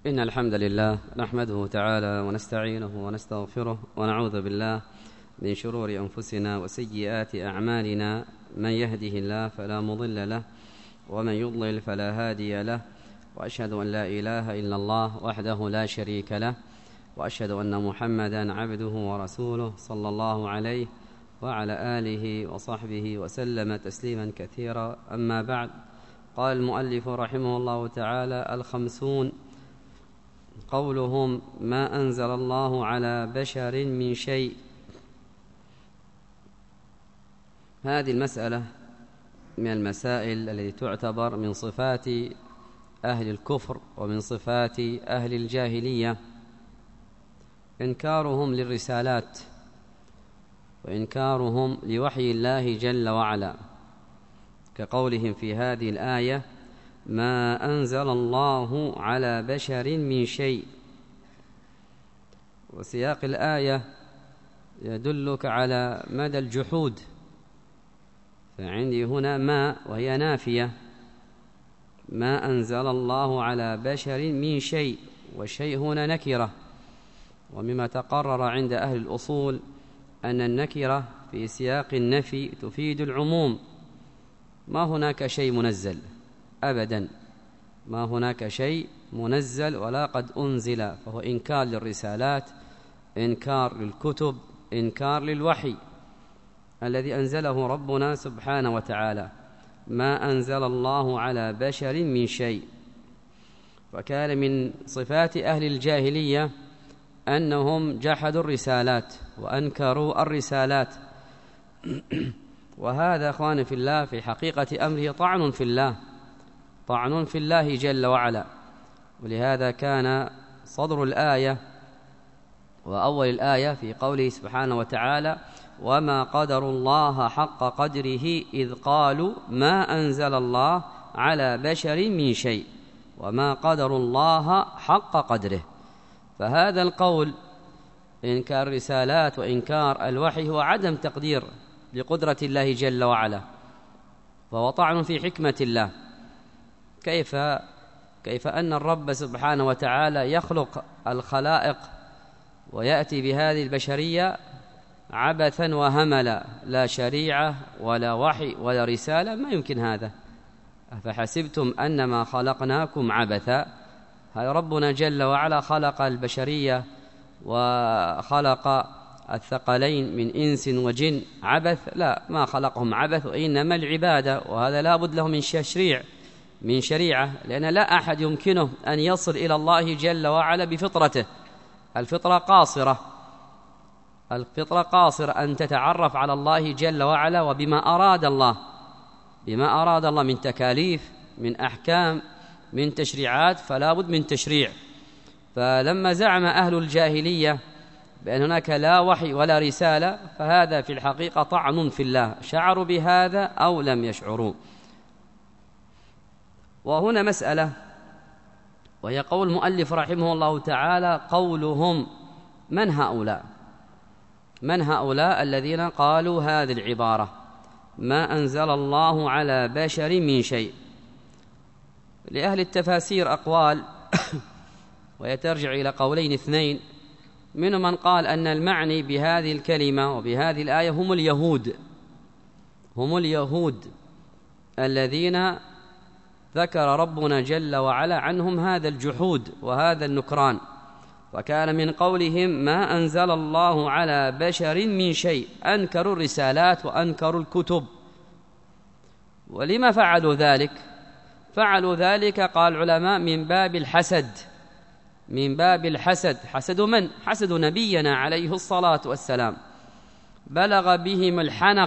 إن الحمد لله نحمده تعالى ونستعينه ونستغفره ونعوذ بالله من شرور أنفسنا وسيئات أعمالنا. من يهده الله فلا مضل له ومن يضلل فلا هادي له، وأشهد أن لا إله إلا الله وحده لا شريك له، وأشهد أن محمدا عبده ورسوله صلى الله عليه وعلى آله وصحبه وسلم تسليما كثيرا. أما بعد، قال المؤلف رحمه الله تعالى: 50 قولهم ما أنزل الله على بشر من شيء. هذه المسألة من المسائل التي تعتبر من صفات أهل الكفر ومن صفات أهل الجاهلية، إنكارهم للرسالات وإنكارهم لوحي الله جل وعلا، كقولهم في هذه الآية: ما أنزل الله على بشر من شيء. وسياق الآية يدلك على مدى الجحود، فعندي هنا ما وهي نافية، ما أنزل الله على بشر من شيء، والشيء هنا نكرة. ومما تقرر عند أهل الأصول أن النكرة في سياق النفي تفيد العموم، ما هناك شيء منزل أبدا، ما هناك شيء منزل ولا قد أنزل، فهو إنكار للرسالات، إنكار للكتب، إنكار للوحي الذي أنزله ربنا سبحانه وتعالى. ما أنزل الله على بشر من شيء. وكان من صفات أهل الجاهلية أنهم جحدوا الرسالات وأنكروا الرسالات، وهذا أخواني في الله في حقيقة أمره طعن في الله، طعن في الله جل وعلا. ولهذا كان صدر الآية وأول الآية في قوله سبحانه وتعالى: وما قدروا الله حق قدره إذ قالوا ما أنزل الله على بشر من شيء، وما قدروا الله حق قدره. فهذا القول إنكار الرسالات وإنكار الوحي هو عدم تقدير لقدرة الله جل وعلا، وهو طعن في حكمة الله. كيف أن الرب سبحانه وتعالى يخلق الخلائق ويأتي بهذه البشرية عبثا وهملا، لا شريعة ولا وحي ولا رسالة؟ ما يمكن هذا. أفحسبتم أنما خلقناكم عبثا؟ هذا ربنا جل وعلا خلق البشرية وخلق الثقلين من إنس وجن عبث؟ لا، ما خلقهم عبث، وإنما العبادة، وهذا لا بد له من شريعة، لأن لا أحد يمكنه أن يصل إلى الله جل وعلا بفطرته. الفطرة قاصرة، الفطرة قاصرة أن تتعرف على الله جل وعلا وبما أراد الله، بما أراد الله من تكاليف، من أحكام، من تشريعات، فلا بد من تشريع. فلما زعم أهل الجاهلية بأن هناك لا وحي ولا رسالة، فهذا في الحقيقة طعن في الله، شعروا بهذا أو لم يشعروا. وهنا مسألة، وهي قول المؤلف رحمه الله تعالى: قولهم. من هؤلاء؟ من هؤلاء الذين قالوا هذه العبارة ما أنزل الله على بشر من شيء؟ لأهل التفاسير أقوال ويترجع إلى قولين اثنين. منهم من قال أن المعني بهذه الكلمة وبهذه الآية هم اليهود، هم اليهود الذين ذكر ربنا جل وعلا عنهم هذا الجحود وهذا النكران. وكان من قولهم ما أنزل الله على بشر من شيء، أنكروا الرسالات وأنكروا الكتب. ولما فعلوا ذلك؟ فعلوا ذلك قال العلماء من باب الحسد، من باب الحسد. حسد من؟ حسد نبينا عليه الصلاة والسلام، بلغ بهم الحنق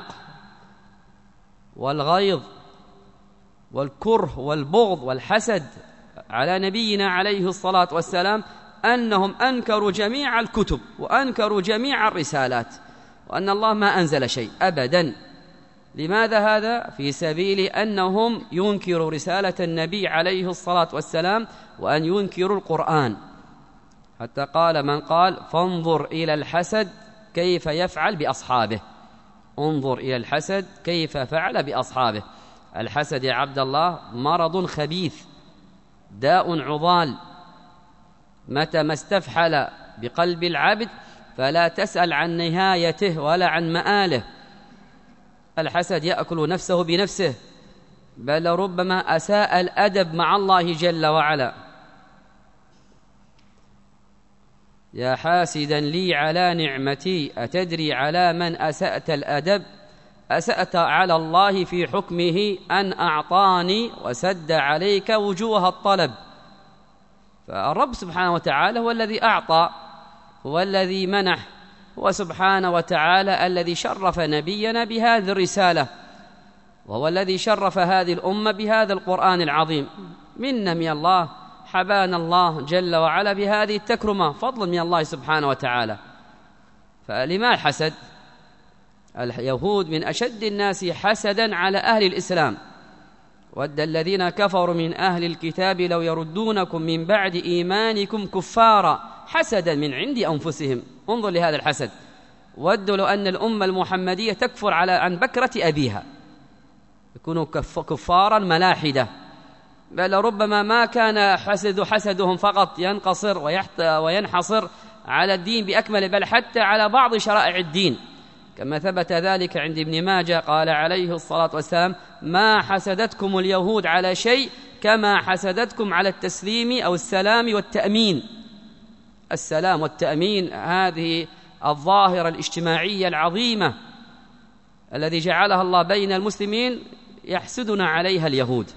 والغيظ والكره والبغض والحسد على نبينا عليه الصلاة والسلام، أنهم أنكروا جميع الكتب وأنكروا جميع الرسالات، وأن الله ما أنزل شيء أبدا. لماذا هذا؟ في سبيل أنهم ينكروا رسالة النبي عليه الصلاة والسلام وأن ينكروا القرآن. حتى قال من قال: فانظر إلى الحسد كيف يفعل بأصحابه. انظر إلى الحسد كيف فعل بأصحابه. الحسد يا عبد الله مرض خبيث، داء عضال، متى ما استفحل بقلب العبد فلا تسأل عن نهايته ولا عن مآله. الحسد يأكل نفسه بنفسه، بل ربما أساء الأدب مع الله جل وعلا. يا حاسدا لي على نعمتي أتدري على من أسأت الأدب؟ أسأت على الله في حكمه أن أعطاني وسد عليك وجوه الطلب. فالرب سبحانه وتعالى هو الذي أعطى، هو الذي منح، هو سبحانه وتعالى الذي شرف نبينا بهذه الرسالة، وهو الذي شرف هذه الأمة بهذا القرآن العظيم. منا من الله، حبانا الله جل وعلا بهذه التكرمة، فضل من الله سبحانه وتعالى. فلما الحسد؟ اليهود من أشد الناس حسدا على أهل الإسلام. ود الذين كفروا من أهل الكتاب لو يردونكم من بعد إيمانكم كفارا حسدا من عند أنفسهم. انظر لهذا الحسد. ودوا لو أن الأمة المحمدية تكفر عن بكرة أبيها، يكونوا كفارا ملاحدة. بل ربما ما كان حسدهم فقط ينقصر وينحصر على الدين بأكمله، بل حتى على بعض شرائع الدين، كما ثبت ذلك عند ابن ماجه قال عليه الصلاة والسلام: ما حسدتكم اليهود على شيء كما حسدتكم على التسليم أو السلام والتأمين. السلام والتأمين هذه الظاهرة الاجتماعية العظيمة الذي جعلها الله بين المسلمين، يحسدنا عليها اليهود.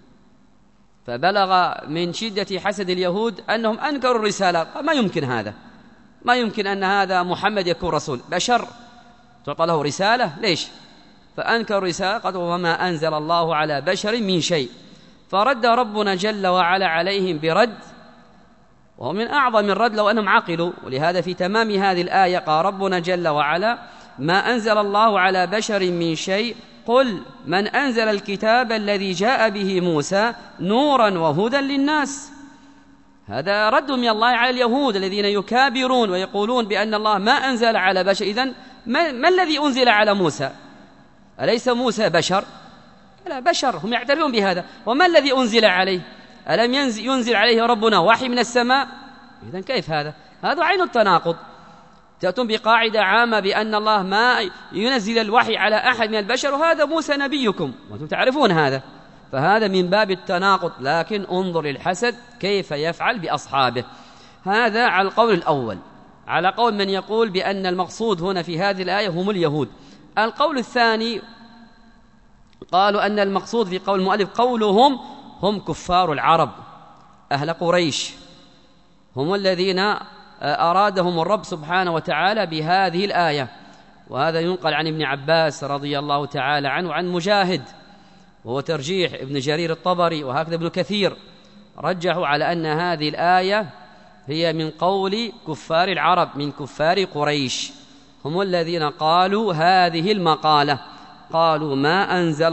فبلغ من شدة حسد اليهود أنهم أنكروا الرسالة. ما يمكن هذا، ما يمكن أن هذا محمد يكون رسول، بشر تعطى له رسالة، ليش؟ فأنكروا الرسالة، قد وما أنزل الله على بشر من شيء. فرد ربنا جل وعلا عليهم برد، وهو من أعظم الرد لو أنهم عقلوا. ولهذا في تمام هذه الآية قال ربنا جل وعلا: ما أنزل الله على بشر من شيء قل من أنزل الكتاب الذي جاء به موسى نورا وهدى للناس. هذا رد من الله على اليهود الذين يكابرون ويقولون بأن الله ما أنزل على بشر. إذن ما الذي أنزل على موسى؟ أليس موسى بشر؟ لا، بشر، هم يعترفون بهذا. وما الذي أنزل عليه؟ ألم ينزل عليه ربنا وحي من السماء؟ إذن كيف هذا؟ هذا عين التناقض. تأتون بقاعدة عامة بأن الله ما ينزل الوحي على أحد من البشر، وهذا موسى نبيكم وأنتم تعرفون هذا. فهذا من باب التناقض. لكن انظر للحسد كيف يفعل بأصحابه. هذا على القول الأول، على قول من يقول بأن المقصود هنا في هذه الآية هم اليهود. القول الثاني قالوا أن المقصود في قول المؤلف قولهم هم كفار العرب، أهل قريش، هم الذين أرادهم الرب سبحانه وتعالى بهذه الآية. وهذا ينقل عن ابن عباس رضي الله تعالى عنه عن مجاهد، وهو ترجيح ابن جرير الطبري، وهكذا ابن كثير رجحوا على أن هذه الآية هي من قول كفار العرب، من كفار قريش، هم الذين قالوا هذه المقالة، قالوا ما أنزل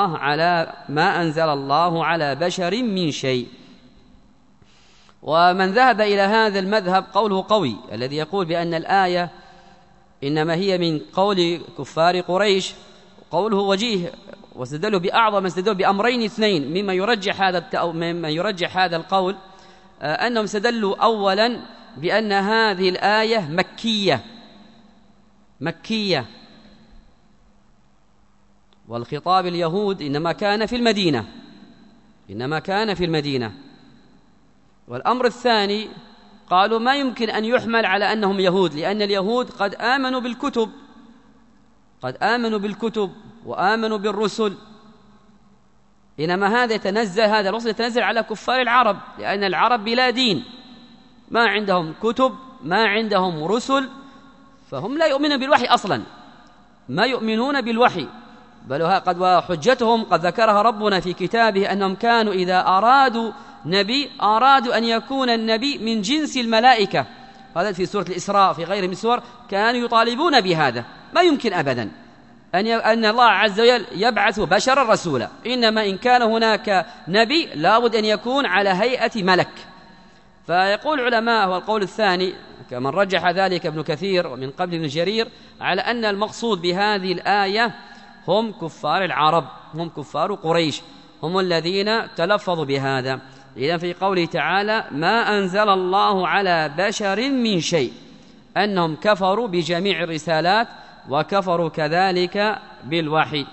الله على بشر من شيء. ومن ذهب إلى هذا المذهب قوله قوي، الذي يقول بأن الآية إنما هي من قول كفار قريش، قوله وجيه، واستدلوا بأعظم، استدلوا بأمرين اثنين مما يرجح هذا القول، أنهم استدلوا أولا بأن هذه الآية مكية، والخطاب اليهود إنما كان في المدينة. والأمر الثاني قالوا ما يمكن أن يحمل على أنهم يهود، لأن اليهود قد آمنوا بالكتب وآمنوا بالرسل، إنما هذا الرسل يتنزل على كفار العرب، لأن العرب بلا دين، ما عندهم كتب، ما عندهم رسل، فهم لا يؤمنون بالوحي أصلا، ما يؤمنون بالوحي. بل قد وحجتهم قد ذكرها ربنا في كتابه أنهم كانوا إذا أرادوا نبي أرادوا أن يكون النبي من جنس الملائكة. هذا في سورة الإسراء، في غيره من السور كانوا يطالبون بهذا. ما يمكن أبدا أن الله عز وجل يبعث بشرا رسولا، إنما إن كان هناك نبي لابد أن يكون على هيئة ملك. فيقول العلماء، هو القول الثاني كمن رجح ذلك ابن كثير ومن قبل ابن جرير، على أن المقصود بهذه الآية هم كفار العرب، هم كفار قريش، هم الذين تلفظوا بهذا. إذن في قوله تعالى ما أنزل الله على بشر من شيء، أنهم كفروا بجميع الرسالات وكفروا كذلك بالوحي.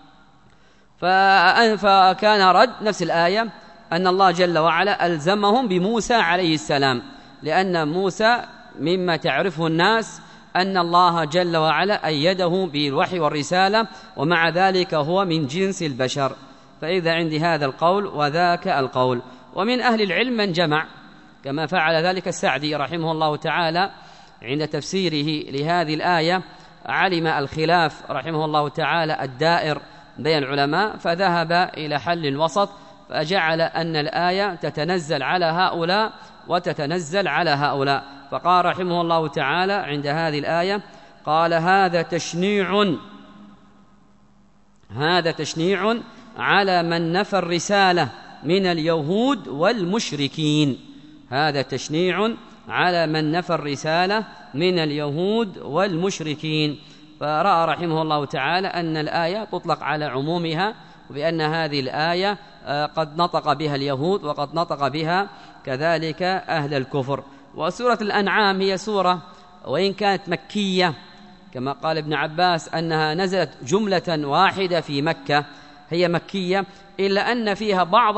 فكان رد نفس الآية أن الله جل وعلا ألزمهم بموسى عليه السلام، لأن موسى مما تعرفه الناس أن الله جل وعلا أيده بالوحي والرسالة، ومع ذلك هو من جنس البشر. فإذا عندي هذا القول وذاك القول. ومن أهل العلم من جمع كما فعل ذلك السعدي رحمه الله تعالى عند تفسيره لهذه الآية، علم الخلاف رحمه الله تعالى الدائر بين العلماء فذهب إلى حل الوسط، فجعل أن الآية تتنزل على هؤلاء وتتنزل على هؤلاء. فقال رحمه الله تعالى عند هذه الآية قال هذا تشنيع على من نفى الرسالة من اليهود والمشركين، هذا تشنيع على من نفى الرسالة من اليهود والمشركين. فرأى رحمه الله تعالى أن الآية تطلق على عمومها، وبأن هذه الآية قد نطق بها اليهود وقد نطق بها كذلك أهل الكفر. وسورة الأنعام هي سورة وإن كانت مكية كما قال ابن عباس أنها نزلت جملة واحدة في مكة، هي مكية إلا أن فيها بعض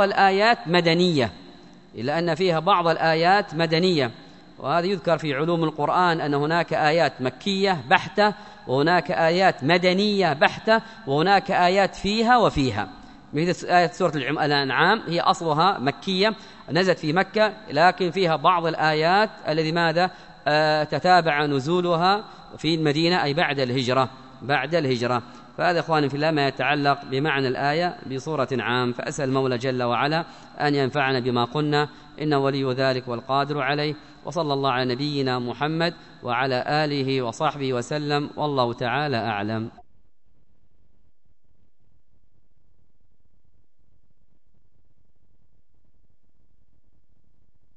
الآيات مدنية، وهذا يذكر في علوم القرآن أن هناك آيات مكية بحتة وهناك آيات مدنية بحتة وهناك آيات فيها وفيها. مثل آية سورة الأنعام هي أصلها مكية نزلت في مكة، لكن فيها بعض الآيات الذي ماذا تتابع نزولها في المدينة أي بعد الهجرة. فهذا إخواني في الله ما يتعلق بمعنى الآية بصورة عام. فأسأل المولى جل وعلا أن ينفعنا بما قلنا، إنه ولي ذلك والقادر عليه. وصلى الله على نبينا محمد وعلى آله وصحبه وسلم، والله تعالى أعلم.